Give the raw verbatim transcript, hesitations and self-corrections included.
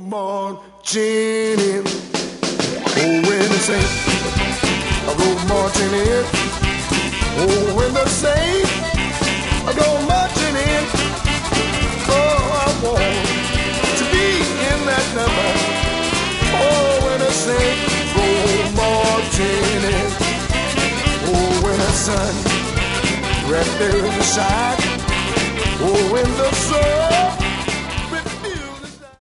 marching in. Oh, when the saints go marching in. Oh, when the saints go marching in. Oh, I want to be in that number. Oh, when the saints go marching in. Oh, when the sun right there in the side. Oh, when the sun